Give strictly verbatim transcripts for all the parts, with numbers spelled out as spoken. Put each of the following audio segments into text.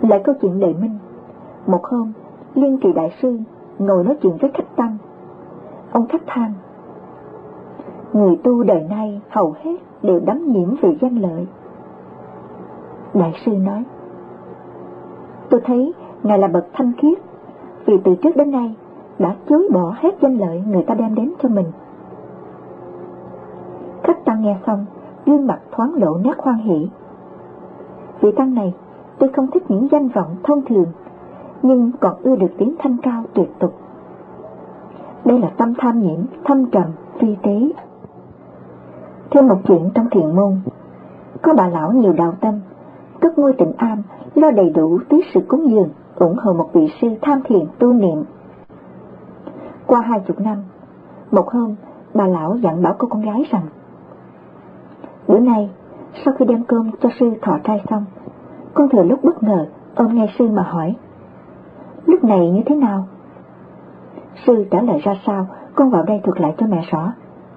Lại câu chuyện Lệ Minh. Một hôm, Liên Kỳ đại sư ngồi nói chuyện với khách Tăng. Ông khách than: người tu đời nay hầu hết đều đắm nhiễm vì danh lợi. Đại sư nói: tôi thấy ngài là bậc thanh khiết, vì từ trước đến nay đã chối bỏ hết danh lợi người ta đem đến cho mình. Khách Tăng nghe xong, gương mặt thoáng lộ nét hoan hỷ. Vị Tăng này, tôi không thích những danh vọng thông thường, nhưng còn ưa được tiếng thanh cao tuyệt tục. Đây là tâm tham nhiễm, thâm trầm, vi tế. Thêm một chuyện trong thiền môn, có bà lão nhiều đạo tâm, cất ngôi Tịnh Am, lo đầy đủ tí sự cúng dường, ủng hộ một vị sư tham thiền tu niệm. Qua hai chục năm, một hôm bà lão dặn bảo cô con gái rằng: bữa nay sau khi đem cơm cho sư thọ trai xong, con thừa lúc bất ngờ ôm nghe sư mà hỏi: lúc này như thế nào? Sư trả lời ra sao, con vào đây thuật lại cho mẹ rõ.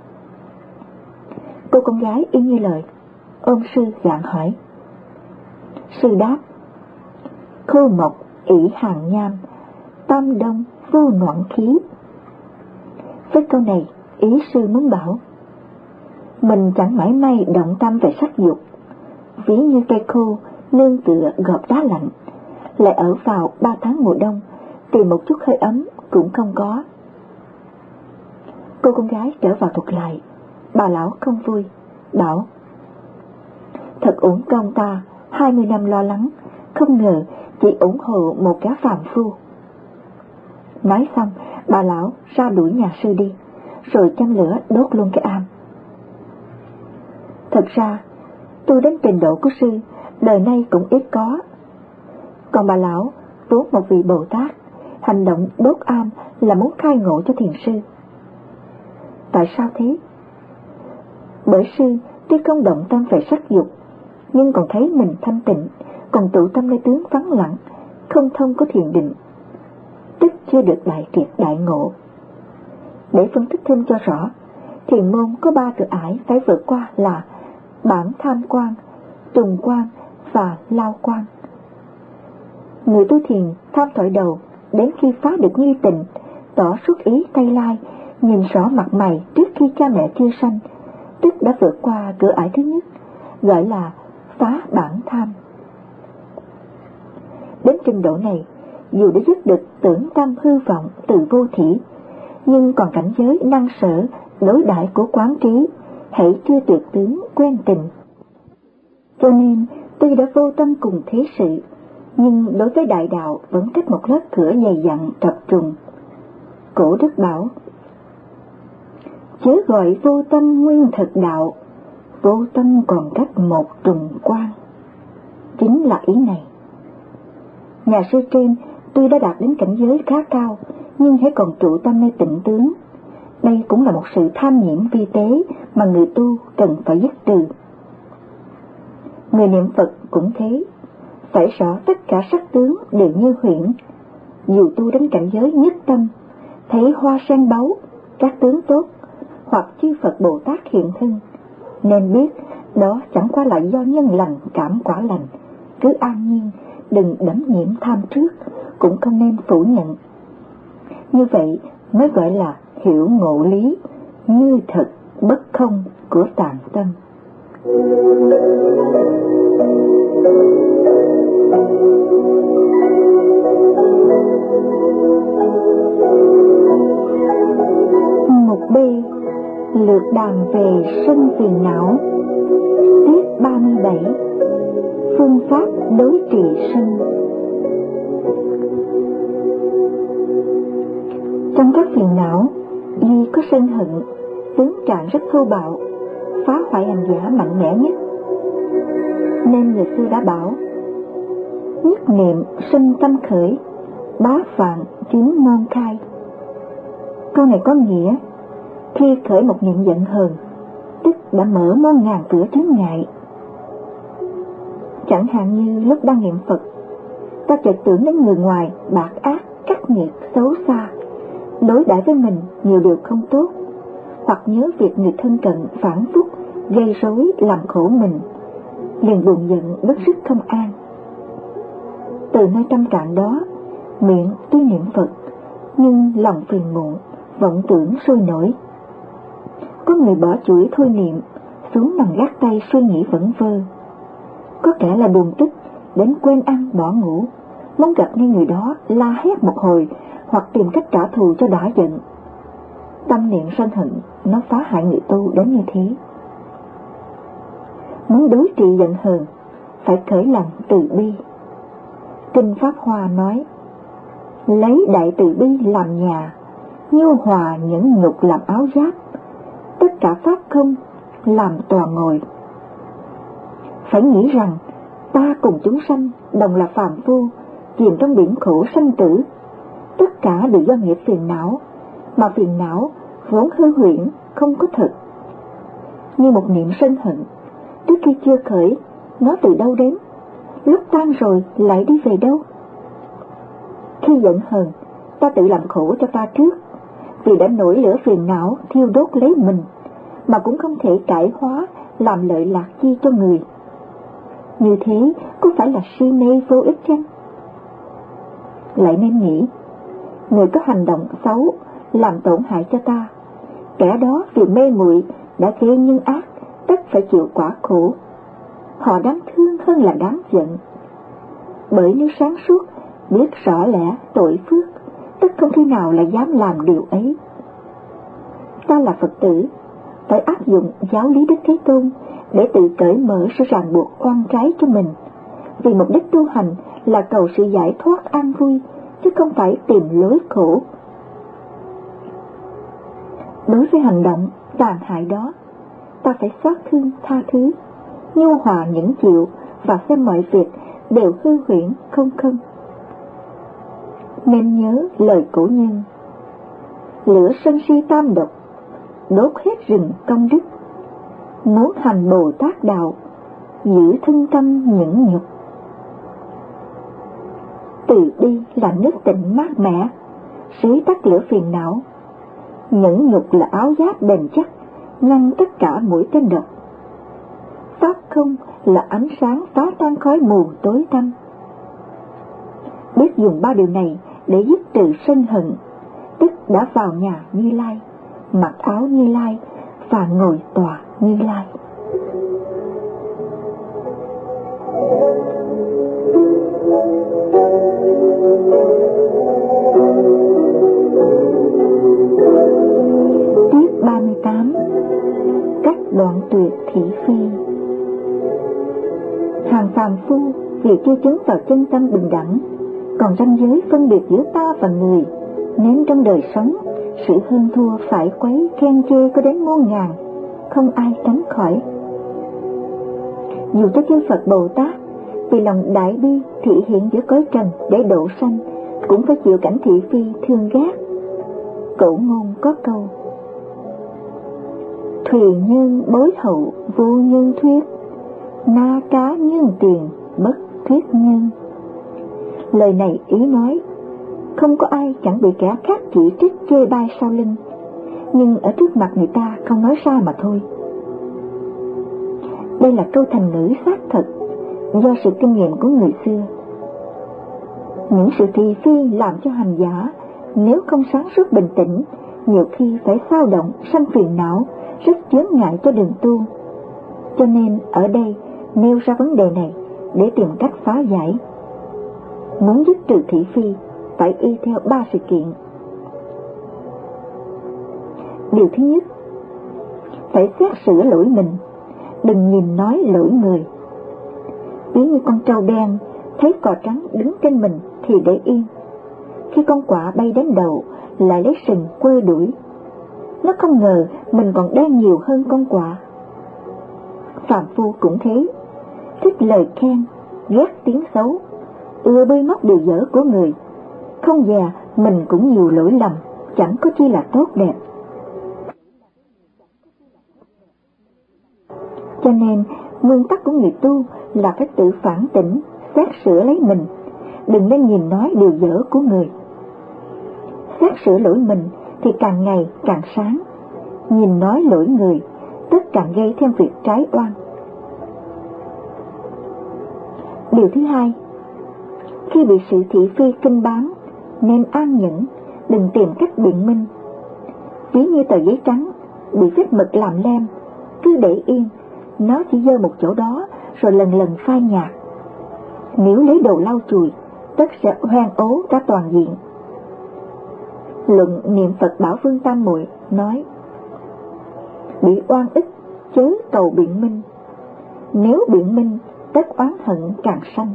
Cô con gái y như lời, ôm sư dặn hỏi. Sư đáp: khô mộc ỷ hàng nham, tam đông vô noãn khí. Với câu này, ý sư muốn bảo mình chẳng mảy may động tâm về sắc dục, ví như cây khô nương tựa gọt đá lạnh, lại ở vào ba tháng mùa đông tìm một chút hơi ấm cũng không có. Cô con gái trở vào thuật lại. Bà lão không vui, bảo: thật uổng công ta hai mươi năm lo lắng, không ngờ chỉ ủng hộ một gã phàm phu. Nói xong, bà lão ra đuổi nhà sư đi, rồi châm lửa đốt luôn cái am. Thật ra, tôi đến trình độ của sư, đời nay cũng ít có. Còn bà lão, vốn một vị Bồ Tát, hành động đốt am là muốn khai ngộ cho thiền sư. Tại sao thế? Bởi sư tuy không động tâm về sắc dục, nhưng còn thấy mình thanh tịnh, còn tụ tâm nơi tướng vắng lặng, không thông có thiền định, tức chưa được đại triệt đại ngộ. Để phân tích thêm cho rõ, thiền môn có ba cửa ải phải vượt qua là bản tham quan, trùng quan và lao quan. Người tu thiền tham thoại đầu, đến khi phá được nghi tịnh, tỏ xuất ý Tây Lai, nhìn rõ mặt mày trước khi cha mẹ chưa sanh, tức đã vượt qua cửa ải thứ nhất, gọi là phá bản tham. Đến trình độ này, dù đã dứt được tưởng tâm hư vọng từ vô thỉ, nhưng còn cảnh giới năng sở đối đãi của quán trí, hãy chưa tuyệt tướng quen tình. Cho nên tuy đã vô tâm cùng thế sự, nhưng đối với đại đạo vẫn cách một lớp cửa dày dặn trập trùng. Cổ đức bảo: chớ gọi vô tâm nguyên thực đạo, vô tâm còn cách một trùng quan. Chính là ý này. Nhà sư trên tuy đã đạt đến cảnh giới khá cao, nhưng hãy còn trụ tâm nơi tịnh tướng. Đây cũng là một sự tham nhiễm vi tế mà người tu cần phải dứt trừ. Người niệm Phật cũng thế, phải rõ tất cả sắc tướng đều như huyễn. Dù tu đến cảnh giới nhất tâm, thấy hoa sen báu, các tướng tốt, hoặc chư Phật Bồ Tát hiện thân, nên biết đó chẳng qua là do nhân lành cảm quả lành. Cứ an nhiên, đừng đắm nhiễm tham trước, cũng không nên phủ nhận. Như vậy mới gọi là hiểu ngộ lý, như thật bất không của tạng tâm. Mục B. Lược đàm về sân phiền não. Tiết ba mươi bảy. Phương pháp đối trị sân. Trong các phiền não, duy có sân hận, tướng trạng rất thô bạo, phá hoại hành giả mạnh mẽ nhất. Nên người xưa đã bảo: nhất niệm sinh tâm khởi, bá vạn chứng môn khai. Câu này có nghĩa, khi khởi một niệm giận hờn, tức đã mở muôn ngàn cửa chướng ngại. Chẳng hạn như lúc đang niệm Phật, ta chợt tưởng đến người ngoài bạc ác, khắc nghiệt, xấu xa, đối đãi với mình nhiều điều không tốt, hoặc nhớ việc người thân cận phản phúc gây rối làm khổ mình, liền buồn giận bức rứt không an. Từ nơi tâm trạng đó, miệng tuy niệm Phật, nhưng lòng phiền muộn, vọng tưởng sôi nổi. Có người bỏ chuỗi thôi niệm, xuống nằm gác tay suy nghĩ vẩn vơ. Có kẻ là buồn tức, đến quên ăn bỏ ngủ, muốn gặp ngay người đó la hét một hồi, hoặc tìm cách trả thù cho đã giận. Tâm niệm sân hận nó phá hại người tu đến như thế. Muốn đối trị giận hờn, phải khởi lòng từ bi. Kinh Pháp Hoa nói: lấy đại từ bi làm nhà, nhu hòa nhẫn nhục làm áo giáp, tất cả pháp không làm tòa ngồi. Phải nghĩ rằng ta cùng chúng sanh đồng là phàm phu, chìm trong biển khổ sanh tử. Tất cả đều do nghiệp phiền não, mà phiền não vốn hư huyễn, không có thực. Như một niệm sân hận, trước khi chưa khởi, nó từ đâu đến, lúc tan rồi lại đi về đâu? Khi giận hờn, ta tự làm khổ cho ta trước, vì đã nổi lửa phiền não thiêu đốt lấy mình, mà cũng không thể cải hóa làm lợi lạc chi cho người. Như thế có phải là si mê vô ích chăng? Lại nên nghĩ, người có hành động xấu làm tổn hại cho ta, kẻ đó vì mê muội đã gây nhân ác, tất phải chịu quả khổ. Họ đáng thương hơn là đáng giận. Bởi nếu sáng suốt, biết rõ lẽ tội phước, tất không khi nào lại dám làm điều ấy. Ta là Phật tử, phải áp dụng giáo lý Đức Thế Tôn để tự cởi mở sự ràng buộc oan trái cho mình, vì mục đích tu hành là cầu sự giải thoát an vui, chứ không phải tìm lối khổ. Đối với hành động tàn hại đó, ta phải xót thương tha thứ, nhu hòa nhẫn chịu, và xem mọi việc đều hư huyễn không không. Nên nhớ lời cổ nhân: lửa sân si tam độc, đốt hết rừng công đức. Muốn hành Bồ Tát đạo, giữ thân tâm nhẫn nhục. Từ bi là nước tịnh mát mẻ, sưởi tắt lửa phiền não. Nhẫn nhục là áo giáp bền chắc, ngăn tất cả mũi tên độc. Pháp không là ánh sáng phá tan khói mù tối tăm. Biết dùng ba điều này để giúp trừ sân hận, tức đã vào nhà Như Lai, mặc áo Như Lai và ngồi tòa Như Lai. Tiết ba mươi tám. Cách đoạn tuyệt thị phi. Hàng phàm phu vì chưa chứng vào chân tâm bình đẳng, còn ranh giới phân biệt giữa ta và người, nên trong đời sống, sự hơn thua phải quấy khen chê có đến muôn ngàn, không ai tránh khỏi. Dù cho chư Phật Bồ Tát vì lòng đại bi thị hiện giữa cõi trần để độ sanh, cũng phải chịu cảnh thị phi thương ghét. Cổ ngôn có câu: thùy nhân bối hậu vô nhân thuyết, na cá nhân tiền bất thuyết nhân. Lời này ý nói không có ai chẳng bị kẻ khác chỉ trích chê bai sau lưng, nhưng ở trước mặt người ta không nói ra mà thôi. Đây là câu thành ngữ xác thật, do sự kinh nghiệm của người xưa. Những sự thị phi làm cho hành giả nếu không sáng suốt bình tĩnh, nhiều khi phải xao động sanh phiền não, rất chướng ngại cho đường tu. Cho nên ở đây nêu ra vấn đề này để tìm cách phá giải. Muốn dứt trừ thị phi phải y theo ba sự kiện. Điều thứ nhất, phải xét sửa lỗi mình, đừng nhìn nói lỗi người. Ví như con trâu đen thấy cò trắng đứng trên mình thì để yên, khi con quạ bay đến đầu lại lấy sừng quơ đuổi. Nó không ngờ mình còn đen nhiều hơn con quạ. Phàm phu cũng thế, thích lời khen, ghét tiếng xấu, ưa bới móc điều dở của người, không dè mình cũng nhiều lỗi lầm, chẳng có chi là tốt đẹp. Cho nên nguyên tắc của người tu là phải tự phản tỉnh, xét sửa lấy mình, đừng nên nhìn nói điều dở của người. Xét sửa lỗi mình thì càng ngày càng sáng, nhìn nói lỗi người tất càng gây thêm việc trái oan. Điều thứ hai, khi bị sự thị phi kinh bán nên an nhẫn, đừng tìm cách biện minh. Ví như tờ giấy trắng bị vết mực làm lem, cứ để yên, nó chỉ dơ một chỗ đó rồi lần lần phai nhạt. Nếu lấy đồ lau chùi, tất sẽ hoang ố cả toàn diện. Luận Niệm Phật Bảo Vương Tam Muội nói: bị oan ức chớ cầu biện minh, nếu biện minh tất oán hận càng sanh.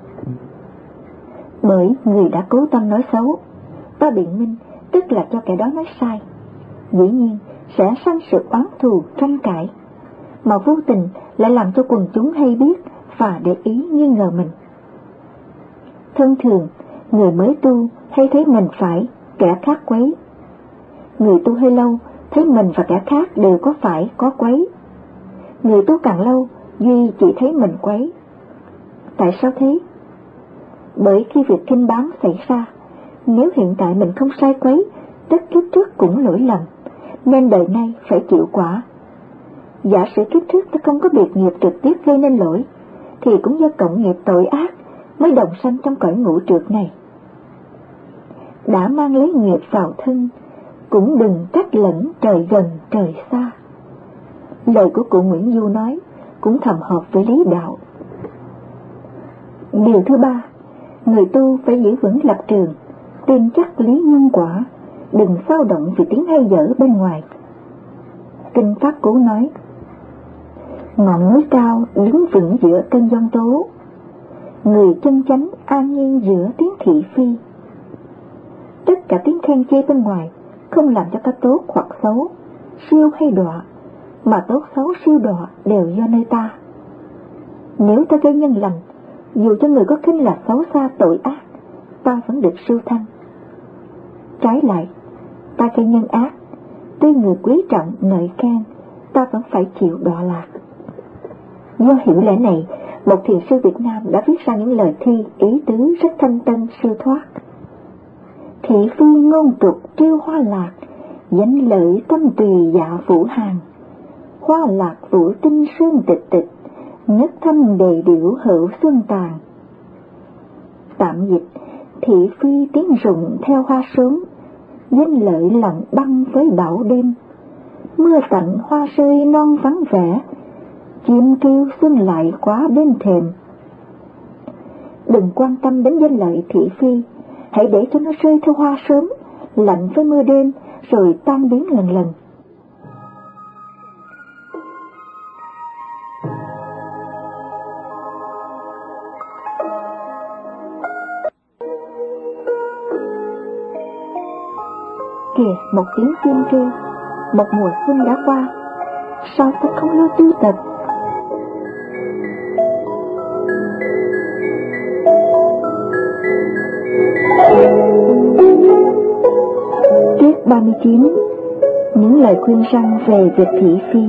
Bởi người đã cố tâm nói xấu, ta biện minh tức là cho kẻ đó nói sai, dĩ nhiên sẽ sanh sự oán thù tranh cãi, mà vô tình lại làm cho quần chúng hay biết và để ý nghi ngờ mình. Thông thường, người mới tu hay thấy mình phải, kẻ khác quấy. Người tu hơi lâu thấy mình và kẻ khác đều có phải, có quấy. Người tu càng lâu, duy chỉ thấy mình quấy. Tại sao thế? Bởi khi việc kinh bán xảy ra, nếu hiện tại mình không sai quấy, tất kiếp trước cũng lỗi lầm, nên đời nay phải chịu quả. Giả sử kiếp trước ta không có biệt nghiệp trực tiếp gây nên lỗi, thì cũng do cộng nghiệp tội ác mới đồng sanh trong cõi ngũ trược này. Đã mang lấy nghiệp vào thân, cũng đừng trách lẫn trời gần trời xa. Lời của cụ Nguyễn Du nói cũng thầm hợp với lý đạo. Điều thứ ba, người tu phải giữ vững lập trường, tin chắc lý nhân quả, đừng xao động vì tiếng hay dở bên ngoài. Kinh Pháp Cú nói: ngọn núi cao đứng vững giữa cơn giông tố, người chân chánh an nhiên giữa tiếng thị phi. Tất cả tiếng khen chê bên ngoài không làm cho ta tốt hoặc xấu, siêu hay đọa, mà tốt xấu siêu đọa đều do nơi ta. Nếu ta gây nhân lành, dù cho người có khinh là xấu xa tội ác, ta vẫn được siêu thăng. Trái lại, ta gây nhân ác, tuy người quý trọng ngợi khen, ta vẫn phải chịu đọa lạc. Do hiểu lẽ này, một thiền sư Việt Nam đã viết ra những lời thi ý tứ rất thanh tân siêu thoát. Thị phi ngôn tục trêu hoa lạc, danh lợi tâm tùy dạ vũ hàng. Hoa lạc vũ tinh sơn tịch tịch, nhất thanh đầy điệu hữu xuân tàn. Tạm dịch: thị phi tiếng rụng theo hoa sớm, danh lợi lặng băng với bão đêm. Mưa tạnh hoa rơi non vắng vẻ, chim kêu xuân lại quá bên thềm. Đừng quan tâm đến danh lợi thị phi, hãy để cho nó rơi theo hoa sớm, lạnh với mưa đêm, rồi tan biến lần lần. Kìa, một tiếng chim kêu, một mùa xuân đã qua, sao ta không lo tu tập? Tiết ba mươi chín. Những lời khuyên răn về việc thị phi.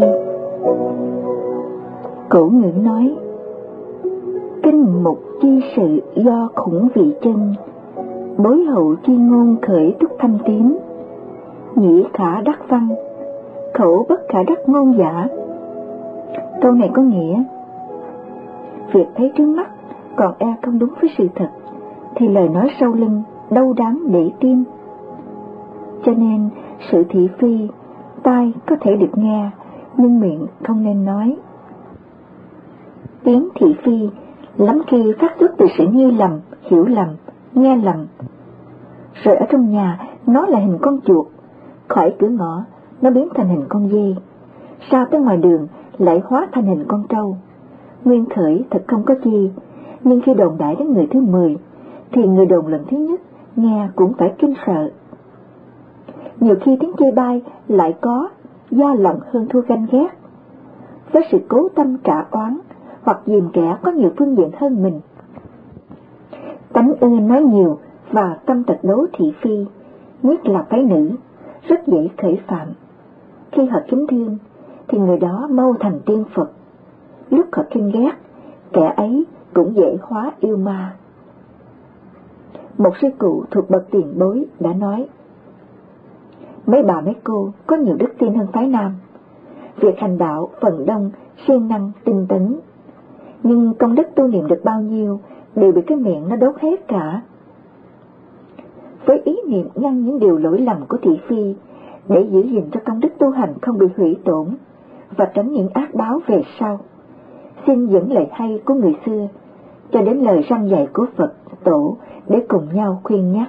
Cổ ngữ nói: kinh mục chi sự do khủng vị chân, bối hậu chi ngôn khởi túc thanh tím. Nhĩ khả đắc văn, khẩu bất khả đắc ngôn giả. Câu này có nghĩa: việc thấy trước mắt còn e không đúng với sự thật, thì lời nói sau lưng đâu đáng để tin. Cho nên sự thị phi, tai có thể được nghe, nhưng miệng không nên nói. Tiếng thị phi lắm khi phát xuất từ sự nghi lầm, hiểu lầm, nghe lầm. Rồi ở trong nhà nó là hình con chuột, khỏi cửa ngõ nó biến thành hình con dê, sao tới ngoài đường lại hóa thành hình con trâu. Nguyên khởi thật không có chi, nhưng khi đồn đại đến người thứ mười, thì người đồn lần thứ nhất nghe cũng phải kinh sợ. Nhiều khi tiếng chê bai lại có do lòng hơn thua ganh ghét, với sự cố tâm trả oán hoặc dìm kẻ có nhiều phương diện hơn mình. Tánh ưa nói nhiều và tâm tật đố thị phi, nhất là phái nữ, rất dễ khởi phạm. Khi họ kính thương thì người đó mau thành tiên Phật, lúc họ kinh ghét, kẻ ấy cũng dễ hóa yêu ma. Một sư cụ thuộc bậc tiền bối đã nói: mấy bà mấy cô có nhiều đức tin hơn phái nam, việc hành đạo phần đông siêng năng tinh tấn, nhưng công đức tu niệm được bao nhiêu đều bị cái miệng nó đốt hết cả. Với ý niệm ngăn những điều lỗi lầm của thị phi, để giữ gìn cho công đức tu hành không bị hủy tổn và tránh những ác báo về sau, xin dẫn lời hay của người xưa cho đến lời răn dạy của Phật Tổ để cùng nhau khuyên nhắc.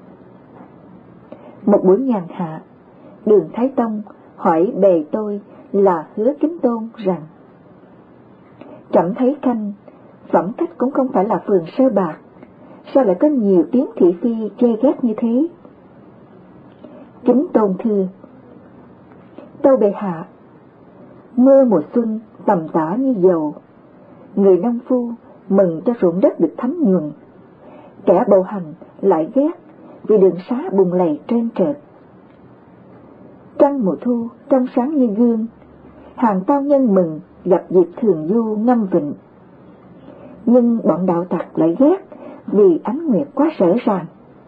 Một buổi nhàn hạ, Đường Thái Tông hỏi bề tôi là Hứa Kính Tôn rằng: trẫm thấy Khanh phẩm cách cũng không phải là phường Sơ Bạc, sao lại có nhiều tiếng thị phi chê ghét như thế? Kính Tôn thưa: tâu bệ hạ, mưa mùa xuân tầm tã như dầu, người nông phu mừng cho ruộng đất được thấm nhuần, kẻ bộ hành lại ghét vì đường xá bùn lầy trơn trượt. Trăng mùa thu trong sáng như gương, hàng tao nhân mừng gặp dịp thường du ngâm vịnh, nhưng bọn đạo tặc lại ghét vì ánh nguyệt quá rõ ràng.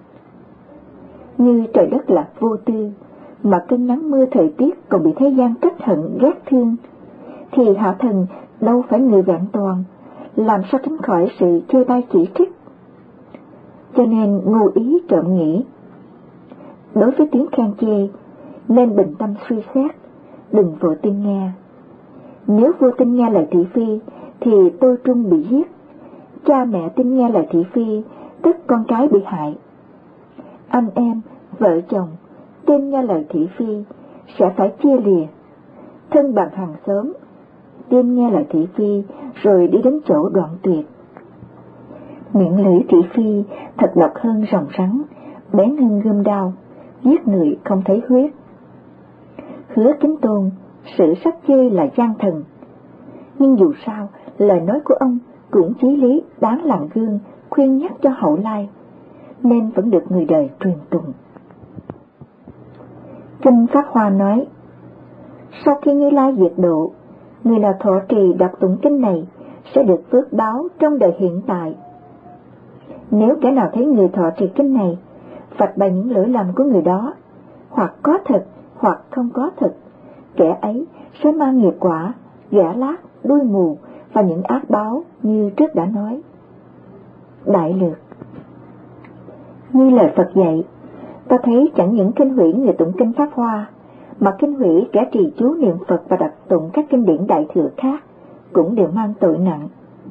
Như trời đất là vô tư, mà cơn nắng mưa thời tiết còn bị thế gian trách hận ghét thương, thì hạ thần đâu phải người vẹn toàn, làm sao tránh khỏi sự chê bai chỉ trích. Cho nên ngu ý trộm nghĩ, đối với tiếng khen chê nên bình tâm suy xét, đừng vội tin nghe. Nếu vô tin nghe lời thị phi thì tôi trung bị giết, cha mẹ tin nghe lời thị phi tức con cái bị hại, anh em vợ chồng tin nghe lời thị phi sẽ phải chia lìa, thân bằng hàng xóm tin nghe lời thị phi rồi đi đến chỗ đoạn tuyệt. Miệng lưỡi thị phi thật độc hơn rồng rắn, bén hơn gươm đao, giết người không thấy huyết. Hứa Kính Tôn sự sắc chê là gian thần, nhưng dù sao lời nói của ông cũng chí lý đáng làm gương khuyên nhắc cho hậu lai, nên vẫn được người đời truyền tụng. Kinh Pháp Hoa nói: sau khi Như Lai diệt độ, người nào thọ trì đọc tụng kinh này sẽ được phước báo trong đời hiện tại. Nếu kẻ nào thấy người thọ trì kinh này phạt bày những lỗi lầm của người đó, hoặc có thật hoặc không có thật, kẻ ấy sẽ mang nghiệp quả gã lác, đuôi mù và những ác báo như trước đã nói. Đại lược. Như lời Phật dạy, ta thấy chẳng những kinh hủy người tụng kinh Pháp Hoa, mà kinh hủy kẻ trì chú niệm Phật và đọc tụng các kinh điển đại thừa khác cũng đều mang tội nặng.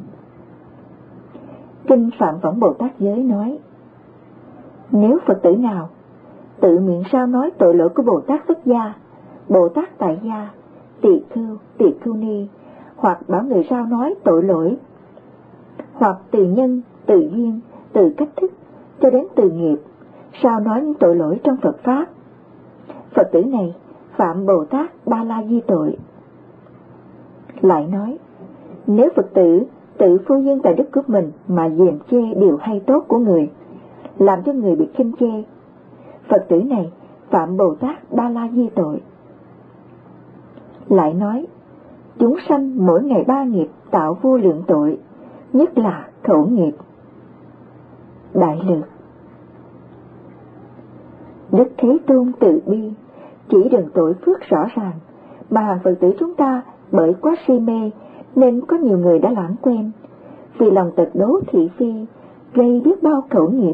Kinh Phạm Võng Bồ Tát Giới nói: nếu Phật tử nào tự miệng sao nói tội lỗi của Bồ Tát xuất gia, Bồ Tát tại gia, tỳ khưu, tỳ khưu ni, hoặc bảo người sao nói tội lỗi, hoặc từ nhân, từ duyên, từ cách thức cho đến từ nghiệp, sao nói những tội lỗi trong Phật Pháp, Phật tử này phạm Bồ Tát Ba La Di tội. Lại nói, nếu Phật tử tự phu nhân tại đức của mình mà gièm chê điều hay tốt của người, làm cho người bị khinh chê, Phật tử này phạm Bồ Tát Ba La Di tội. Lại nói, chúng sanh mỗi ngày ba nghiệp tạo vô lượng tội, nhất là khẩu nghiệp. Đại lược. Đức Thế Tôn từ bi chỉ đường tội phước rõ ràng, mà hàng Phật tử chúng ta bởi quá si mê nên có nhiều người đã lãng quên, vì lòng tật đố thị phi gây biết bao khẩu nghiệp.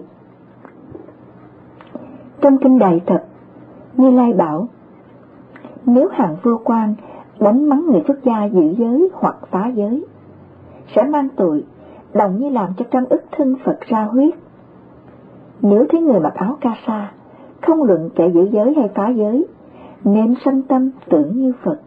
Trong kinh Đại Thập, Như Lai bảo: nếu hàng vô quan đánh mắng người xuất gia giữ giới hoặc phá giới, sẽ mang tội đồng như làm cho trăm ức thân Phật ra huyết. Nếu thấy người mặc áo ca sa, không luận kẻ giữ giới hay phá giới, nên sanh tâm tưởng như Phật.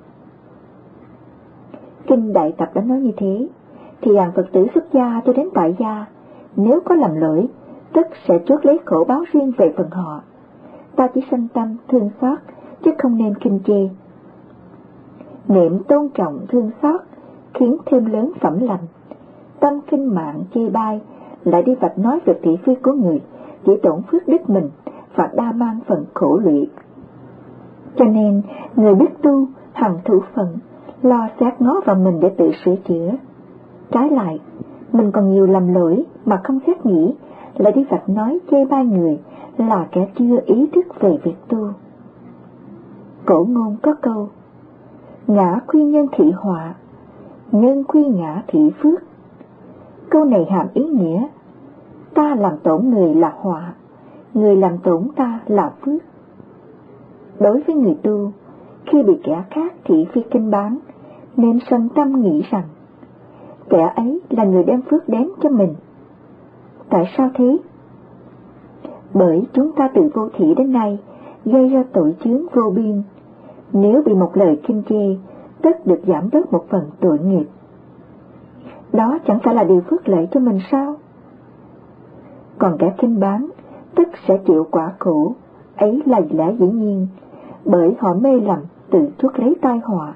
Kinh Đại Tập đã nói như thế, thì hàng Phật tử xuất gia cho đến tại gia, nếu có làm lỗi, tức sẽ chuốc lấy khổ báo riêng về phần họ. Ta chỉ sanh tâm thương xót, chứ không nên khinh chê. Niệm tôn trọng thương xót khiến thêm lớn phẩm lành. Tâm khinh mạng chê bai lại đi vạch nói về thị phi của người, chỉ tổn phước đức mình và đa mang phần khổ lụy. Cho nên người biết tu hằng thủ phận, lo xét ngó vào mình để tự sửa chữa. Trái lại, mình còn nhiều lầm lỗi mà không xét nghĩ, lại đi vạch nói chê bai người, là kẻ chưa ý thức về việc tu. Cổ ngôn có câu: ngã khuyên nhân thị họa, nhân khuyên ngã thị phước. Câu này hàm ý nghĩa ta làm tổn người là họa, người làm tổn ta là phước. Đối với người tu, khi bị kẻ khác thị phi kinh bán, nên sanh tâm nghĩ rằng kẻ ấy là người đem phước đến cho mình. Tại sao thế? Bởi chúng ta từ vô thỉ đến nay gây ra tội chướng vô biên. Nếu bị một lời khinh chê, tất được giảm bớt một phần tội nghiệp. Đó chẳng phải là điều phước lợi cho mình sao? Còn kẻ khinh bán, tất sẽ chịu quả khổ, ấy là lẽ dĩ nhiên, bởi họ mê lầm tự chuốc lấy tai họa.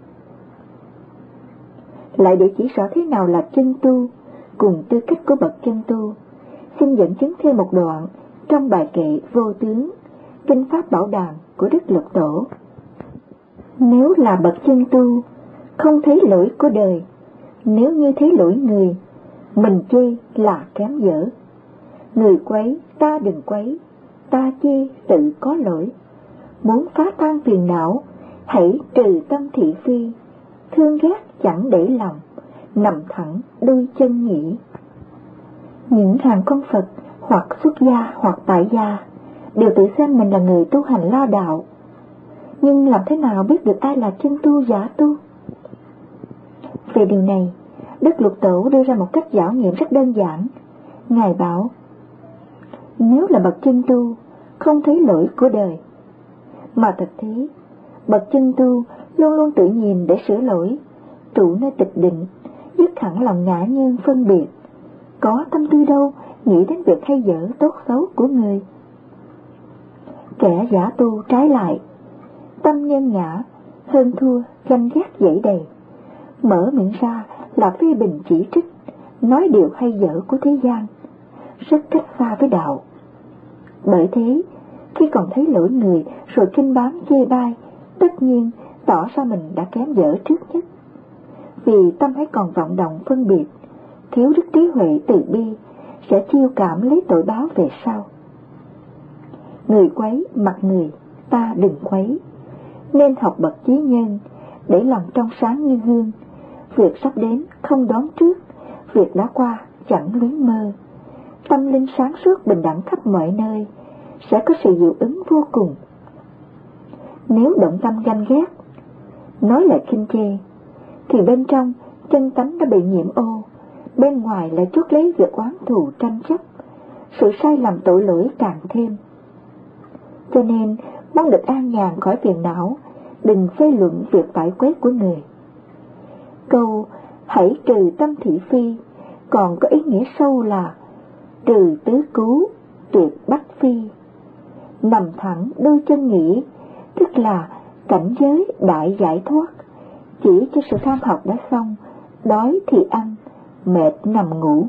Lại để chỉ rõ thế nào là chân tu, cùng tư cách của bậc chân tu, xin dẫn chứng thêm một đoạn trong bài kệ Vô Tướng, Kinh Pháp Bảo Đàn của Đức Lục Tổ. Nếu là bậc chân tu, không thấy lỗi của đời, nếu như thấy lỗi người, mình chê là kém dở. Người quấy, ta đừng quấy, ta chê tự có lỗi. Muốn phá tan phiền não, hãy trừ tâm thị phi, thương ghét chẳng để lòng, nằm thẳng đôi chân nhỉ. Những hàng con Phật hoặc xuất gia hoặc tại gia đều tự xem mình là người tu hành lao đạo, nhưng làm thế nào biết được ai là chân tu giả tu? Về điều này, Đức Lục Tổ đưa ra một cách giảo nghiệm rất đơn giản. Ngài bảo, nếu là bậc chân tu, không thấy lỗi của đời, mà thực thế, bậc chân tu luôn luôn tự nhìn để sửa lỗi, trụ nơi tịch định, dứt hẳn lòng ngã nhân phân biệt, có tâm tư đâu nghĩ đến việc hay dở tốt xấu của người. Kẻ giả tu trái lại, tâm nhân ngã, hơn thua, ganh ghét dẫy đầy, mở miệng ra là phê bình chỉ trích, nói điều hay dở của thế gian, rất cách xa với đạo. Bởi thế, khi còn thấy lỗi người rồi kinh bám chê bai, tất nhiên tỏ ra mình đã kém dở trước nhất. Vì tâm ấy còn vọng động phân biệt, thiếu đức trí huệ từ bi, sẽ chiêu cảm lấy tội báo về sau. Người quấy mặt người, ta đừng quấy. Nên học bậc chí nhân, để lòng trong sáng như gương. Việc sắp đến không đoán trước, việc đã qua chẳng luyến mơ. Tâm linh sáng suốt bình đẳng khắp mọi nơi, sẽ có sự hiệu ứng vô cùng. Nếu động tâm ganh ghét, nói lời khinh chê, thì bên trong chân tánh đã bị nhiễm ô, bên ngoài lại chuốc lấy việc oán thù tranh chấp, sự sai lầm tội lỗi càng thêm. Cho nên mong được an nhàn khỏi phiền não, đừng phê luận việc phải quấy của người. Câu hãy trừ tâm thị phi còn có ý nghĩa sâu là trừ tứ cứu, tuyệt bách phi. Nằm thẳng đôi chân nghĩ, tức là cảnh giới đại giải thoát, chỉ cho sự tham học đã xong, đói thì ăn, mệt nằm ngủ.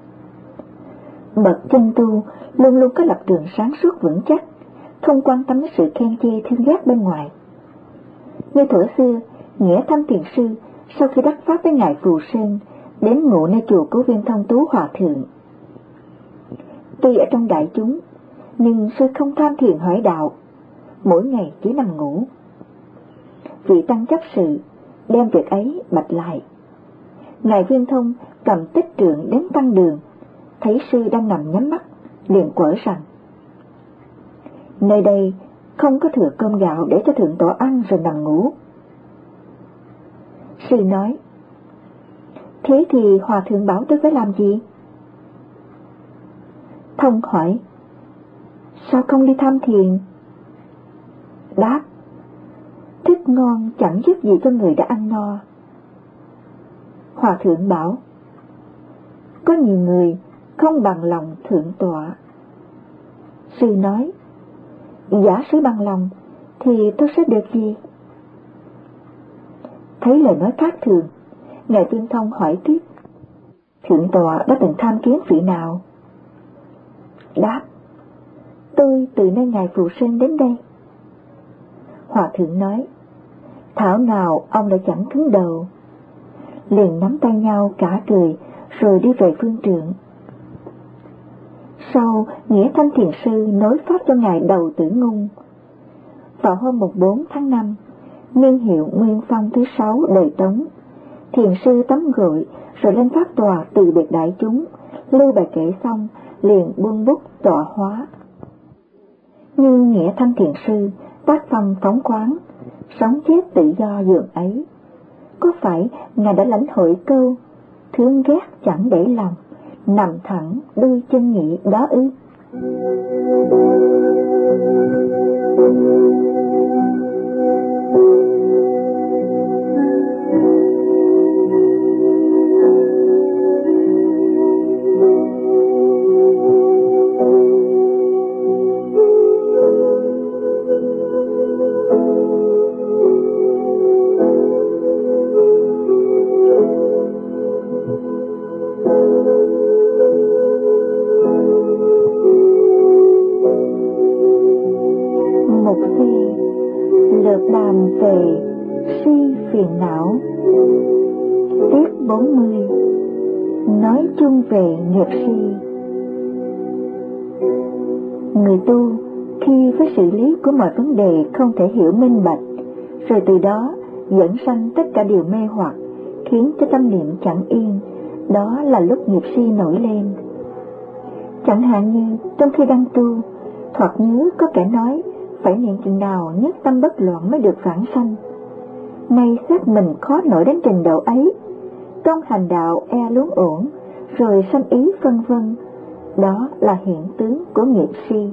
Bậc chân tu luôn luôn có lập trường sáng suốt vững chắc, không quan tâm đến sự khen chê thương ghét bên ngoài. Như thuở xưa, Nghĩa Thanh Thiền Sư sau khi đắc pháp với ngài Phù Sơn đến ngụ nơi chùa của Viên Thông Tú Hòa Thượng. Tuy ở trong đại chúng, nhưng sư không tham thiền hỏi đạo, mỗi ngày chỉ nằm ngủ. Vị tăng chấp sự đem việc ấy bạch lại. Ngài Viên Thông cầm tích trượng đến tăng đường, thấy sư đang nằm nhắm mắt, liền quở rằng: nơi đây không có thừa cơm gạo để cho thượng tọa ăn rồi nằm ngủ. Sư nói: thế thì hòa thượng bảo tôi phải làm gì? Thông hỏi: sao không đi tham thiền? Đáp: thức ngon chẳng giúp gì cho người đã ăn no. Hòa thượng bảo: có nhiều người không bằng lòng thượng tọa. Sư nói: giả sử bằng lòng thì tôi sẽ được gì? Thấy lời nói khác thường, ngài Viên Thông hỏi tiếp: thượng tọa đã từng tham kiến vị nào? Đáp: tôi từ nơi ngài Phù Sơn đến đây. Hòa thượng nói: thảo nào ông lại chẳng cứng đầu. Liền nắm tay nhau cả cười rồi đi về phương trượng. Sau, Nghĩa Thanh Thiền Sư nối pháp cho ngài Đầu Tử Ngung. Vào hôm mùng bốn tháng năm, niên hiệu Nguyên Phong thứ sáu đời Tống, thiền sư tắm gội rồi lên pháp tòa từ biệt đại chúng, lưu bài kể xong liền buông bút tọa hóa. Như Nghĩa Thanh Thiền Sư tác phong phóng khoáng, sống chết tự do dường ấy, có phải Ngài đã lãnh hội câu thương ghét chẳng để lòng, nằm thẳng đuôi chân nhị đó ư? Về si phiền não. Tiết bốn mươi. Nói chung về nghiệp si. Người tu khi với xử lý của mọi vấn đề không thể hiểu minh bạch, rồi từ đó dẫn sanh tất cả điều mê hoặc, khiến cho tâm niệm chẳng yên, đó là lúc nghiệp si nổi lên. Chẳng hạn như trong khi đang tu, thoạt nhớ có kẻ nói phải niệm chừng nào nhất tâm bất loạn mới được vãng sanh. Nay xét mình khó nổi đến trình độ ấy, trong hành đạo e luống ổn, rồi sanh ý phân vân, đó là hiện tướng của nghiệp si.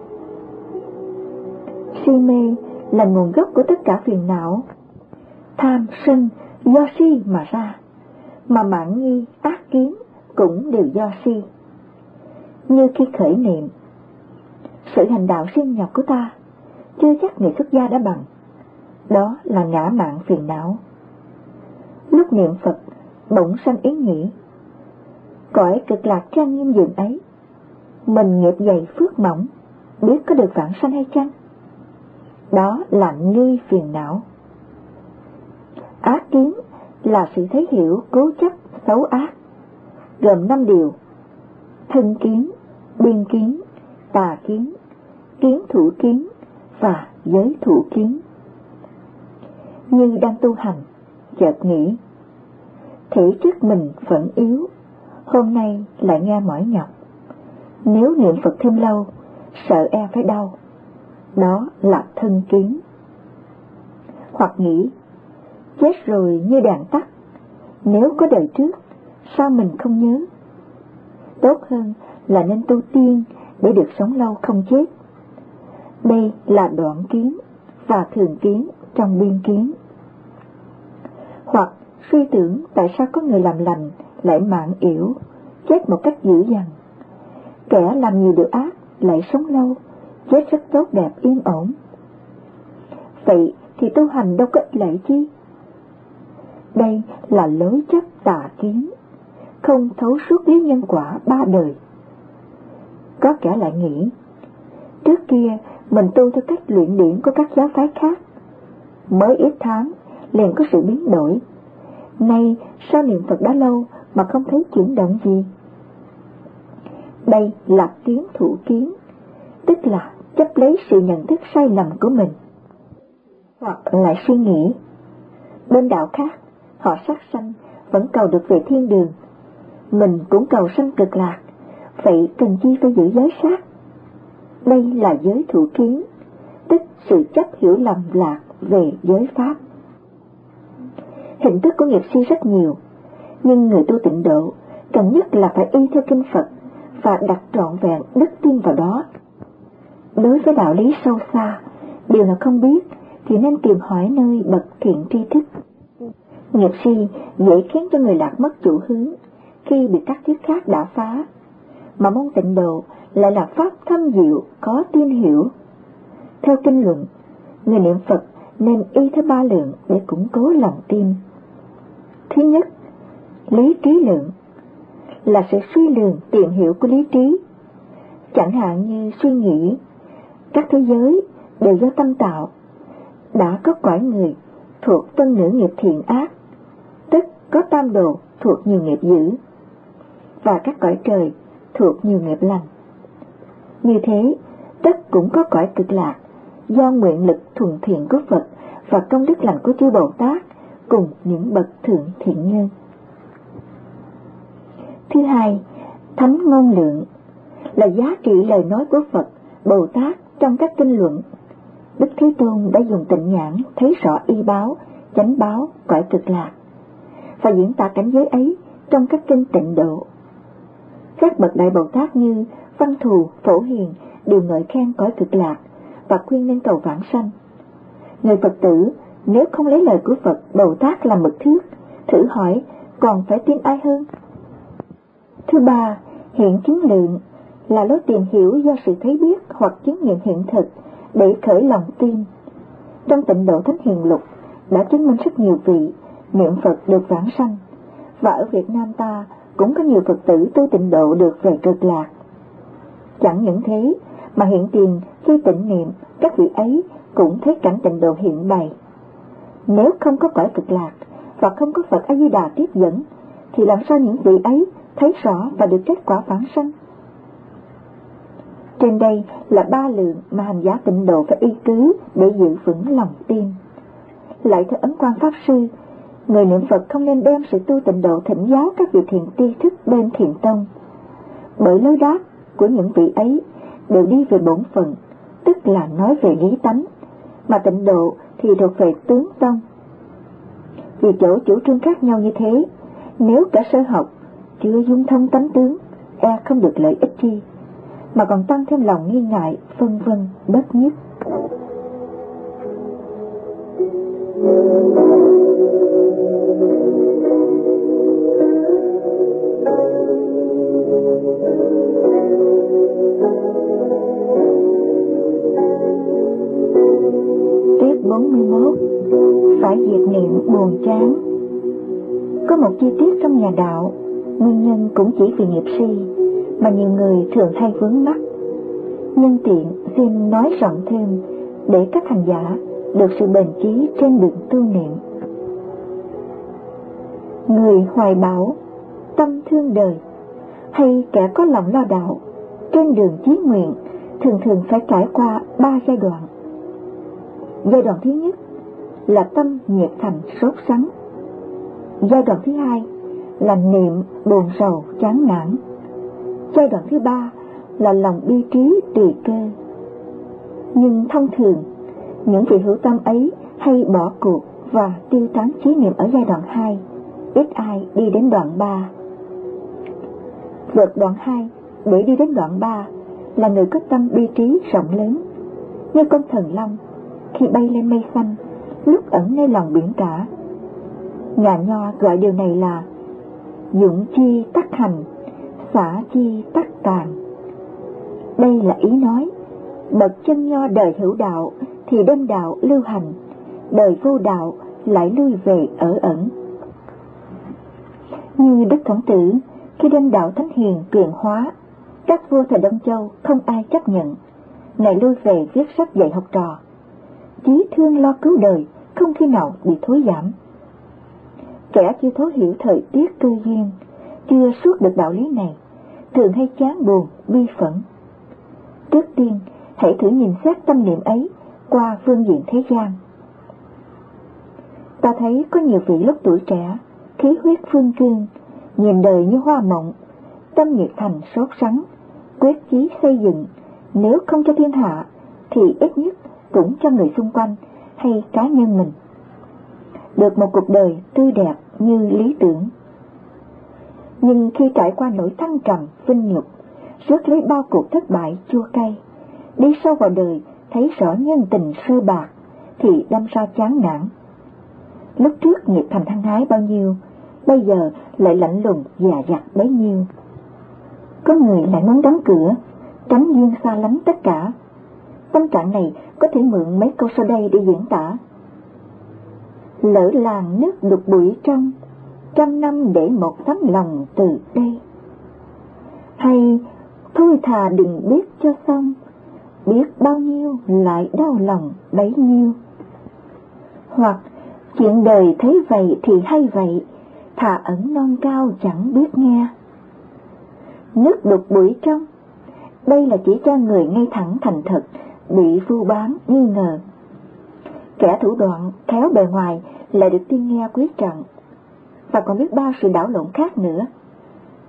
Si mê là nguồn gốc của tất cả phiền não. Tham sân do si mà ra, mà mạn nghi ác kiến cũng đều do si. Như khi khởi niệm, sự hành đạo siêng nhọc của ta chưa chắc người xuất gia đã bằng, đó là ngã mạn phiền não. Lúc niệm Phật bỗng sanh ý nghĩ, cõi cực lạc trang nghiêm dường ấy, mình nghiệp dày phước mỏng, biết có được vãng sanh hay chăng? Đó là nghi phiền não. Ác kiến là sự thấy hiểu cố chấp xấu ác, gồm năm điều: thân kiến, biên kiến, tà kiến, kiến thủ kiến và giới thủ kiến. Như đang tu hành, chợt nghĩ, thể chất mình vẫn yếu, hôm nay lại nghe mỏi nhọc, nếu niệm Phật thêm lâu, sợ e phải đau, đó là thân kiến. Hoặc nghĩ, chết rồi như đèn tắt, nếu có đời trước, sao mình không nhớ? Tốt hơn là nên tu tiên để được sống lâu không chết. Đây là đoạn kiến và thường kiến trong biên kiến. Hoặc suy tưởng tại sao có người làm lành lại mạng yểu, chết một cách dữ dằn, kẻ làm nhiều điều ác lại sống lâu, chết rất tốt đẹp yên ổn. Vậy thì tu hành đâu có ích lợi chi? Đây là lối chấp tà kiến, không thấu suốt lý nhân quả ba đời. Có kẻ lại nghĩ, trước kia mình tu theo cách luyện điển của các giáo phái khác, mới ít tháng liền có sự biến đổi. Nay sao niệm Phật đã lâu mà không thấy chuyển động gì? Đây là kiến thủ kiến, tức là chấp lấy sự nhận thức sai lầm của mình. Hoặc lại suy nghĩ, bên đạo khác họ sát sanh vẫn cầu được về thiên đường, mình cũng cầu sanh cực lạc, vậy cần chi phải giữ giới sát? Đây là giới thủ kiến, tức sự chấp hiểu lầm lạc về giới pháp. Hình thức của nghiệp si rất nhiều, nhưng người tu tịnh độ cần nhất là phải y theo kinh Phật và đặt trọn vẹn đức tin vào đó. Đối với đạo lý sâu xa, điều nào không biết thì nên tìm hỏi nơi bậc thiện tri thức. Nghiệp si dễ khiến cho người lạc mất chủ hướng khi bị các thuyết khác đả phá, mà môn tịnh độ lại là pháp thâm diệu có tin hiểu. Theo kinh luận, người niệm Phật nên y theo ba lượng để củng cố lòng tin. Thứ nhất, lý trí lượng là sự suy lường tìm hiểu của lý trí. Chẳng hạn như suy nghĩ các thế giới đều do tâm tạo, đã có cõi người thuộc phân nửa nghiệp thiện ác, tức có tam đồ thuộc nhiều nghiệp dữ, và các cõi trời thuộc nhiều nghiệp lành. Như thế, tất cũng có cõi cực lạc do nguyện lực thuần thiện của Phật và công đức lành của chư Bồ Tát cùng những bậc thượng thiện nhân. thứ hai, thánh ngôn lượng, là giá trị lời nói của Phật, Bồ Tát trong các kinh luận. Đức Thế Tôn đã dùng tịnh nhãn thấy rõ y báo, chánh báo, cõi cực lạc, và diễn tả cảnh giới ấy trong các kinh tịnh độ. Các bậc đại Bồ Tát như Văn Thù, Phổ Hiền đều ngợi khen cõi cực lạc và khuyên nên cầu vãng sanh. Người Phật tử nếu không lấy lời của Phật, Bồ Tát làm mực thước, thử hỏi còn phải tin ai hơn? Thứ ba, hiện chứng lượng, là lối tìm hiểu do sự thấy biết hoặc chứng nghiệm hiện thực để khởi lòng tin. Trong tịnh độ Thánh Hiền Lục đã chứng minh rất nhiều vị niệm Phật được vãng sanh, và ở Việt Nam ta cũng có nhiều Phật tử tu tịnh độ được về cực lạc. Chẳng những thế mà hiện tiền khi tịnh niệm, các vị ấy cũng thấy cảnh tịnh độ hiện bày. Nếu không có cõi cực lạc và không có Phật A Di Đà tiếp dẫn, thì làm sao những vị ấy thấy rõ và được kết quả vãng sanh? Trên đây là ba lượng mà hành giả tịnh độ phải y cứ để giữ vững lòng tin. Lại theo Ấn Quang Pháp Sư, người niệm Phật không nên đem sự tu tịnh độ thỉnh giáo các vị thiện tri thức bên thiện tông, bởi lối đáp của những vị ấy đều đi về bổn phận, tức là nói về lý tánh, mà tịnh độ thì thuộc về tướng tông. Vì chỗ chủ trương khác nhau như thế, nếu cả sơ học chưa dung thông tánh tướng, e không được lợi ích chi, mà còn tăng thêm lòng nghi ngại, phân vân, bất nhất. Tiết bốn mươi mốt, phải diệt niệm buồn chán. Có một chi tiết trong nhà đạo, nguyên nhân cũng chỉ vì nghiệp si mà nhiều người thường hay vướng mắc. Nhân tiện xin nói rộng thêm để các hành giả được sự bền chí trên đường tu niệm. Người hoài bão, tâm thương đời, hay kẻ có lòng lo đạo trên đường chí nguyện thường thường phải trải qua ba giai đoạn. Giai đoạn thứ nhất là tâm nhiệt thành sốt sắng. Giai đoạn thứ hai là niệm buồn rầu chán nản. Giai đoạn thứ ba là lòng bi trí tùy cơ. Nhưng thông thường những vị hữu tâm ấy hay bỏ cuộc và tiêu tán chí niệm ở giai đoạn hai, ít ai đi đến đoạn ba. Vượt đoạn hai để đi đến đoạn ba là người có tâm bi trí rộng lớn, như con thần long khi bay lên mây xanh, lúc ẩn nơi lòng biển cả. Nhà Nho gọi điều này là dụng chi tắc hành, xả chi tắc tàn. Đây là ý nói, bậc chân Nho đời hữu đạo thì đem đạo lưu hành, đời vô đạo lại lui về ở ẩn. Như Đức Khổng Tử khi đem đạo Thánh Hiền truyền hóa, các vua thời Đông Châu không ai chấp nhận, ngài lui về viết sách dạy học trò. Chí thương lo cứu đời không khi nào bị thối giảm. Kẻ chưa thấu hiểu thời tiết cơ duyên, chưa suốt được đạo lý này, thường hay chán buồn, bi phẫn. Trước tiên, hãy thử nhìn xét tâm niệm ấy qua phương diện thế gian. Ta thấy có nhiều vị lúc tuổi trẻ, khí huyết phương cương, nhìn đời như hoa mộng, tâm nhiệt thành sốt sắng, quyết chí xây dựng, nếu không cho thiên hạ, thì ít nhất cũng cho người xung quanh hay cá nhân mình được một cuộc đời tươi đẹp như lý tưởng. Nhưng khi trải qua nỗi thăng trầm, vinh nhục, rước lấy bao cuộc thất bại chua cay, đi sâu vào đời thấy rõ nhân tình sơ bạc, thì đâm ra chán nản. Lúc trước nhiệt thành hăng hái bao nhiêu, bây giờ lại lạnh lùng già dặt bấy nhiêu. Có người lại muốn đóng cửa, tránh duyên xa lánh tất cả. Tâm trạng này có thể mượn mấy câu sau đây để diễn tả. Lỡ làng nước đục bụi trong, trăm năm để một tấm lòng từ đây. Hay thôi thà đừng biết cho xong, biết bao nhiêu lại đau lòng bấy nhiêu. Hoặc chuyện đời thấy vậy thì hay vậy, thà ẩn non cao chẳng biết nghe. Nước đục bụi trong, đây là chỉ cho người ngay thẳng thành thật, bị vu bám nghi ngờ. Kẻ thủ đoạn khéo bề ngoài lại được tiên nghe quý trọng, và còn biết bao sự đảo lộn khác nữa.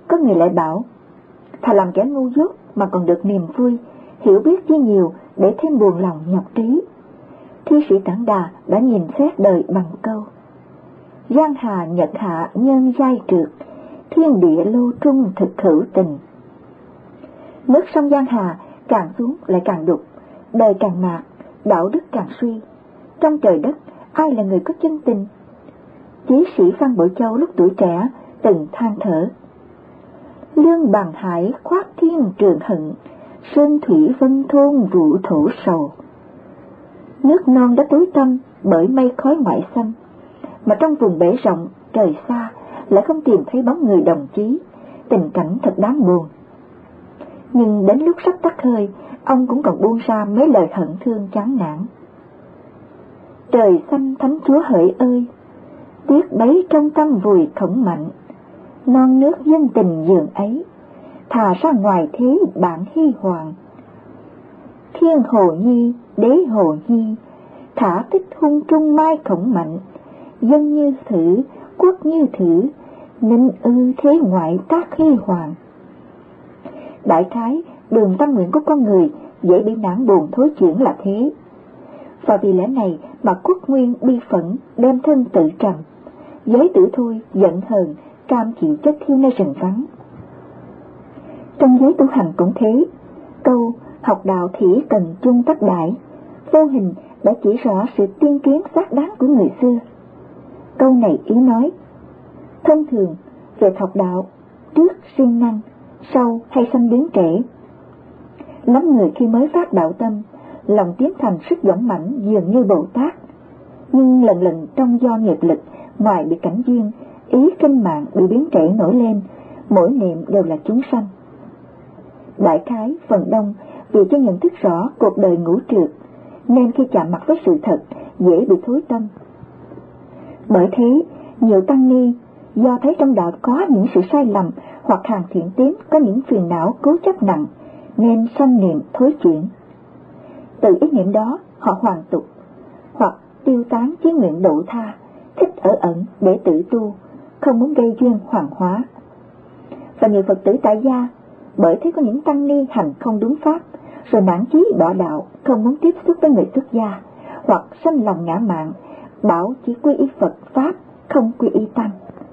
Có người lại bảo, thà làm kẻ ngu dốt mà còn được niềm vui, hiểu biết chi nhiều để thêm buồn lòng nhọc trí. Thi sĩ Tản Đà đã nhìn xét đời bằng câu: giang hà nhật hạ nhân giai trượt, thiên địa lô trung thực hữu tình. Nước sông Giang Hà càng xuống lại càng đục, đời càng mạt, đạo đức càng suy. Trong trời đất ai là người có chân tình? Chí sĩ Phan Bội Châu lúc tuổi trẻ từng than thở: lương bằng hải khoác thiên trường hận, sơn thủy vân thôn vũ thổ sầu. Nước non đã tối tăm bởi mây khói ngoại xâm, mà trong vùng bể rộng trời xa lại không tìm thấy bóng người đồng chí. Tình cảnh thật đáng buồn. Nhưng đến lúc sắp tắt hơi, ông cũng còn buông ra mấy lời hận thương chán nản: trời xanh thánh chúa hỡi ơi, tiếc bấy trong tâm vùi khổng mạnh, non nước dân tình dường ấy, thà ra ngoài thế bản hy hoàng. Thiên hồ nhi, đế hồ nhi, thả tích hung trung mai khổng mạnh, dân như thử, quốc như thử, nên ư thế ngoại tác hy hoàng. Đại khái, đường tâm nguyện của con người dễ bị nản buồn thối chuyển là thế. Và vì lẽ này mà Quốc Nguyên bi phẫn đem thân tự trầm, giới tử thôi giận hờn cam chịu chết thiêu nơi rừng vắng. Trong giới tu hành cũng thế, câu học đạo thỉ cần chung tất đại vô hình đã chỉ rõ sự tiên kiến xác đáng của người xưa. Câu này ý nói, thông thường việc học đạo trước siêng năng, sau hay sanh biến trễ. Lắm người khi mới phát đạo tâm, lòng tiến thành sức dũng mãnh dường như Bồ Tát, nhưng lần lần trong do nghiệp lực, ngoài bị cảnh duyên, ý kinh mạng bị biến trễ nổi lên, mỗi niệm đều là chúng sanh. Đại khái phần đông vì chưa nhận thức rõ cuộc đời ngũ trượt, nên khi chạm mặt với sự thật dễ bị thối tâm. Bởi thế nhiều tăng ni do thấy trong đạo có những sự sai lầm hoặc hàng thiện tín có những phiền não cố chấp nặng, nên sanh niệm thối chuyển. Từ ý niệm đó họ hoàn tục hoặc tiêu tán chí nguyện độ tha, thích ở ẩn để tự tu, không muốn gây duyên hoàng hóa. Và nhiều Phật tử tại gia bởi thế có những tăng ni hành không đúng pháp, rồi nản chí bỏ đạo, không muốn tiếp xúc với người xuất gia, hoặc sanh lòng ngã mạn, bảo chỉ quy y Phật pháp, không quy y tăng.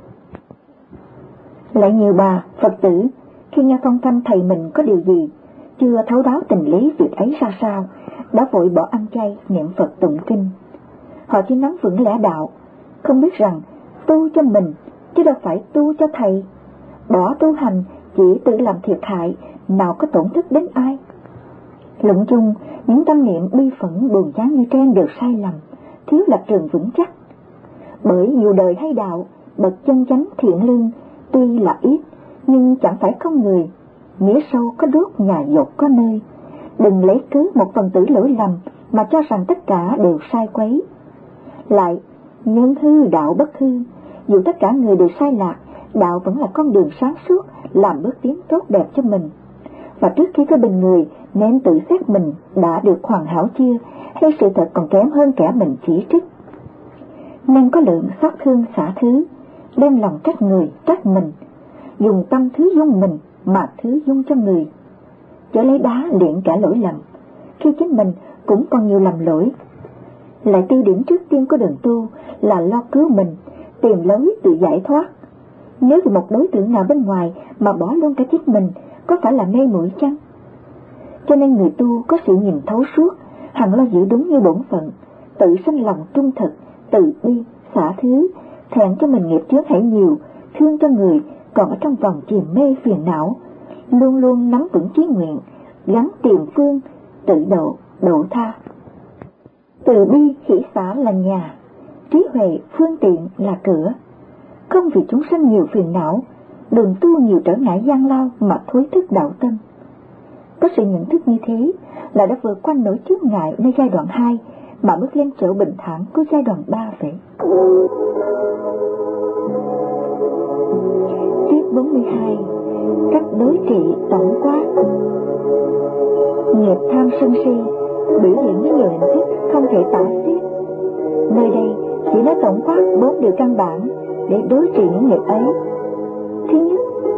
Lại nhiều bà Phật tử khi nghe phong thanh thầy mình có điều gì, chưa thấu đáo tình lý việc ấy ra sao, đã vội bỏ ăn chay niệm Phật tụng kinh. Họ chỉ nắm vững lẽ đạo, không biết rằng tu cho mình chứ đâu phải tu cho thầy. Bỏ tu hành chỉ tự làm thiệt hại, nào có tổn thất đến ai. Luận chung, những tâm niệm bi phẫn buồn chán như trên đều sai lầm, thiếu lập trường vững chắc. Bởi dù đời hay đạo, bậc chân chánh thiện lương tuy là ít, nhưng chẳng phải không người. Nghĩa sâu có đốt nhà dột có nơi. Đừng lấy cứ một phần tử lỗi lầm mà cho rằng tất cả đều sai quấy. Lại, nhân hư đạo bất hư, dù tất cả người đều sai lạc, đạo vẫn là con đường sáng suốt, làm bước tiến tốt đẹp cho mình. Và trước khi phê bình người, nên tự xét mình đã được hoàn hảo chưa, hay sự thật còn kém hơn kẻ mình chỉ trích. Nên có lượng xót thương xả thứ, đem lòng trách người, trách mình, dùng tâm thứ dung mình mà thứ dung cho người. Chớ lấy đá luyện cả lỗi lầm, khi chính mình cũng còn nhiều lầm lỗi. Lại tiêu điểm trước tiên của đường tu là lo cứu mình, tìm lối tự giải thoát. Nếu vì một đối tượng nào bên ngoài mà bỏ luôn cả chính mình, có phải là mê muội chăng? Cho nên người tu có sự nhìn thấu suốt, hằng lo giữ đúng như bổn phận, tự sinh lòng trung thực, từ bi, xả thứ, thẹn cho mình nghiệp chướng hãy nhiều, thương cho người còn ở trong vòng chìm mê phiền não, luôn luôn nắm vững chí nguyện, gắn tìm phương, tự độ, độ tha. Từ bi hỷ xả là nhà, trí huệ phương tiện là cửa. Không vì chúng sanh nhiều phiền não, đường tu nhiều trở ngại gian lao mà thối thức đạo tâm. Có sự nhận thức như thế là đã vượt qua nỗi chướng ngại nơi giai đoạn hai mà bước lên chỗ bình thản của giai đoạn ba vậy. Tiết bốn mươi hai. Cách đối trị tổng quát. Nghiệp tham sân si biểu hiện với nhiều hình thức không thể tả xiết. Nơi đây chỉ nói tổng quát bốn điều căn bản để đối trị những nghiệp ấy. Thứ nhất,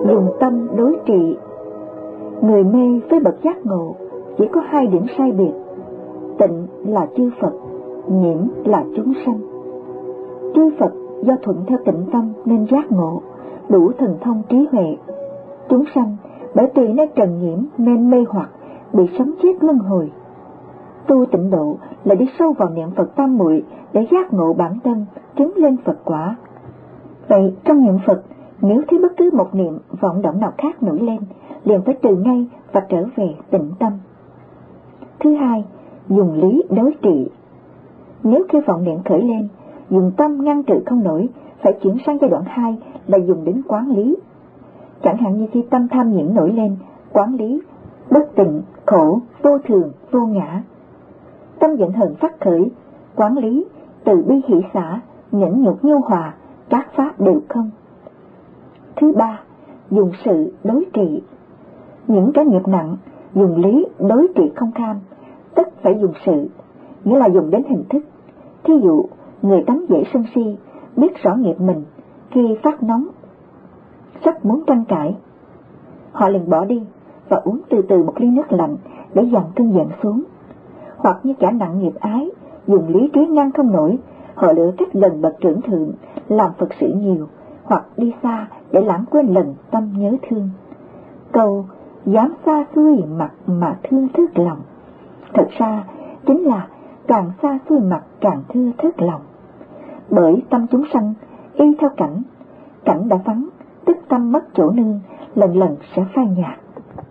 dùng tâm đối trị. Người mê với bậc giác ngộ chỉ có hai điểm sai biệt: tịnh là chư Phật, nhiễm là chúng sanh. Chư Phật do thuận theo tịnh tâm nên giác ngộ, đủ thần thông trí huệ. Chúng sanh bởi tùy nơi trần nhiễm nên mê hoặc, bị sống chết luân hồi. Tu tịnh độ là đi sâu vào niệm Phật tam muội để giác ngộ bản thân, chứng lên Phật quả. Vậy trong niệm Phật, nếu thấy bất cứ một niệm vọng động nào khác nổi lên, liền phải từ ngay và trở về tịnh tâm. Thứ hai, dùng lý đối trị. Nếu khi vọng niệm khởi lên, dùng tâm ngăn trừ không nổi, phải chuyển sang giai đoạn hai là dùng đến quán lý. Chẳng hạn như khi tâm tham nhiễm nổi lên, quán lý bất tịnh, khổ, vô thường, vô ngã. Tâm giận hờn phát khởi, quán lý từ bi hỷ xả, nhẫn nhục nhu hòa, các pháp đều không. Thứ ba, dùng sự đối trị. Những cái nghiệp nặng, dùng lý đối trị không kham, tất phải dùng sự, nghĩa là dùng đến hình thức. Thí dụ, người tánh dễ sân si, biết rõ nghiệp mình, khi phát nóng, sắp muốn tranh cãi, họ liền bỏ đi và uống từ từ một ly nước lạnh để dằn cơn giận xuống. Hoặc như kẻ nặng nghiệp ái, dùng lý trí ngăn không nổi, họ lựa cách gần bậc trưởng thượng, làm Phật sự nhiều, hoặc đi xa để lãng quên lần tâm nhớ thương. Câu dám xa xuôi mặt mà thương thước lòng, thật ra chính là càng xa xuôi mặt càng thương thước lòng. Bởi tâm chúng sanh y theo cảnh, cảnh đã vắng, tức tâm mất chỗ nương, lần lần sẽ phai nhạt.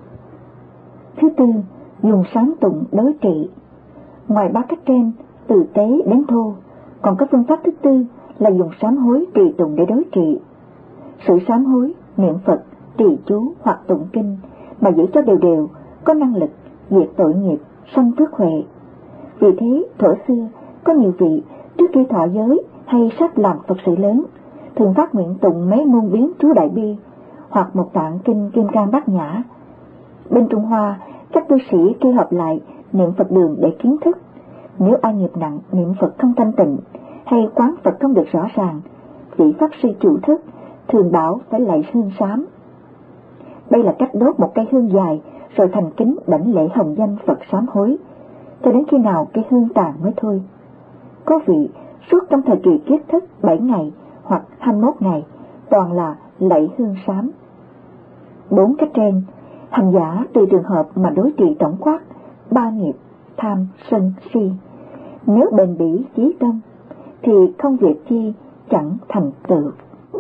Thứ tư, dùng sám tụng đối trị. Ngoài ba cách trên, từ tế đến thô, còn có phương pháp thứ tư là dùng sám hối trì tụng để đối trị. Sự sám hối, niệm Phật, trì chú hoặc tụng kinh mà giữ cho đều đều, có năng lực diệt tội nghiệp, sanh phước huệ. Vì thế, thuở xưa có nhiều vị trước khi thọ giới hay sắp làm Phật sự lớn, thường phát nguyện tụng mấy muôn biến chú đại bi hoặc một tạng kinh Kim Cang Bát Nhã. Bên Trung Hoa, các tu sĩ khi họp lại niệm Phật đường để kiến thức. Nếu ai nghiệp nặng, niệm Phật không thanh tịnh hay quán Phật không được rõ ràng, vị pháp sư chủ thức thường bảo phải lạy hương sám. Đây là cách đốt một cây hương dài rồi thành kính đảnh lễ hồng danh Phật sám hối, cho đến khi nào cây hương tàn mới thôi. Có vị suốt trong thời kỳ kiết thức bảy ngày hoặc hai mươi mốt ngày toàn là lạy hương sám. Bốn cách trên, hành giả tùy trường hợp mà đối trị tổng quát ba nghiệp tham, sân, si. Nếu bền bỉ chí tâm thì không việc chi chẳng thành tựu.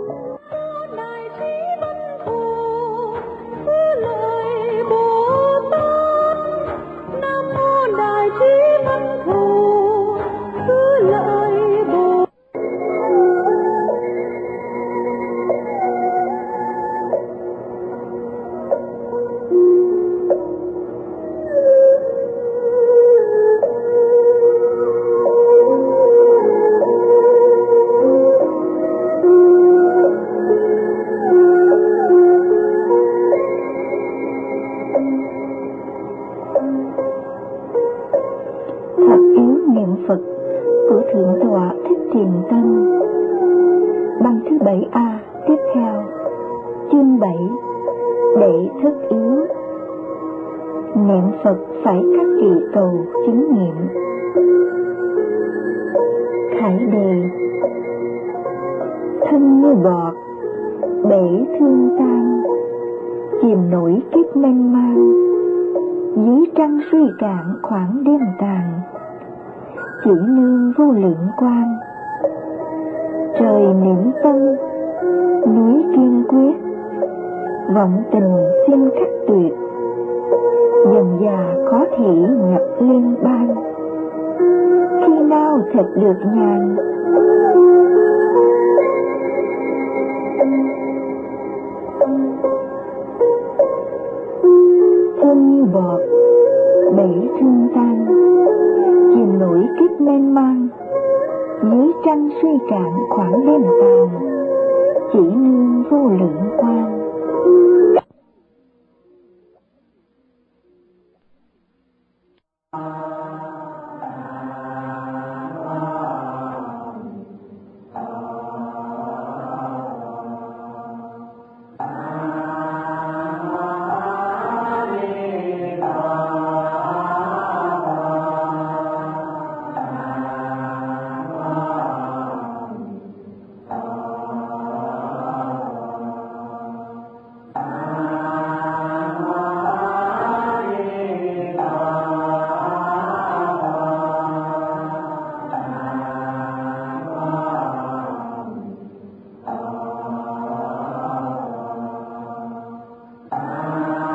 Phật phải các kỳ cầu chứng nghiệm. Khải đề: thân như bọt bể thương tan, chìm nổi kiếp mênh mang, dưới trăng suy cạn khoảng đêm tàn, chỉ nương vô lượng quang. Trời niệm tâm núi kiên quyết, vọng tình xin khắc tuyệt, dần già có thể nhập liên bang, khi nào thật được nhàn. Thân như bọt bể thương tan, chìm nổi kiếp mênh mang, dưới trăng suy cạn khoảng đêm tàn, chỉ nương vô lượng quang.